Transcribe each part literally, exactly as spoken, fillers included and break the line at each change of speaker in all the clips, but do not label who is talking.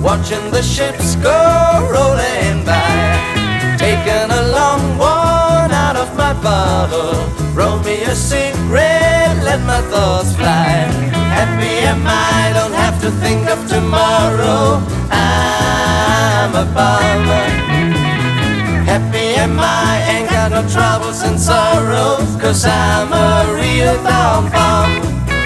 watching the ships go rolling by. Taking a long one out of my bottle, roll me a cigarette, let my thoughts fly. Happy am I, don't have to think of tomorrow. I'm a bummer. Happy am I, ain't got no troubles and sorrows, 'cause I'm a real down bum.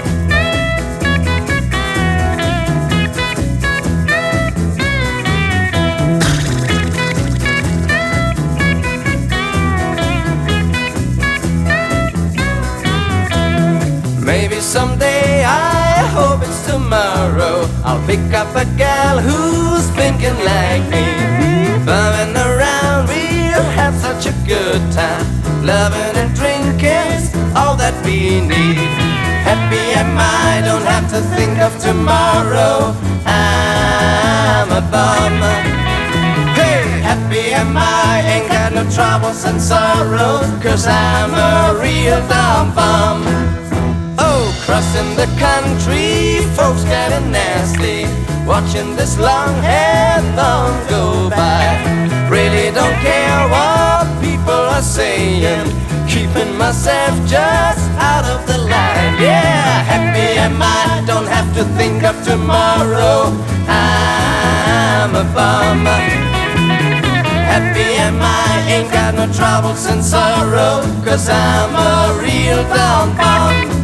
Maybe someday, I hope it's tomorrow, I'll pick up a gal who's thinking like me. Bumming around, we'll have such a good time. Loving and drinking's all that we need. Happy am I, don't have to think of tomorrow. I'm a bummer. Hey, happy am I, ain't got no troubles and sorrows, 'cause I'm a real dumb bum. Oh, crossing the country, folks getting nasty, watching this long-haired thong go by. Really don't care what people are saying, keeping myself just out of the line. Yeah, happy am I, don't have to think of tomorrow. I'm a bummer. Happy am I, ain't got no troubles and sorrows, 'cause I'm a real down bum.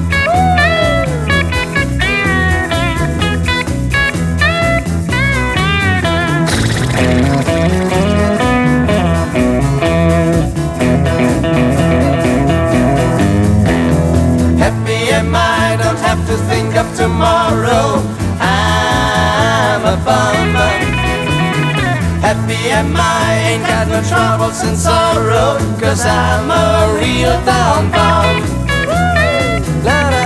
Happy am I, don't have to think of tomorrow. I'm a bummer. Happy am I, ain't got no troubles and sorrows, 'cause I'm a real down bum. La, la.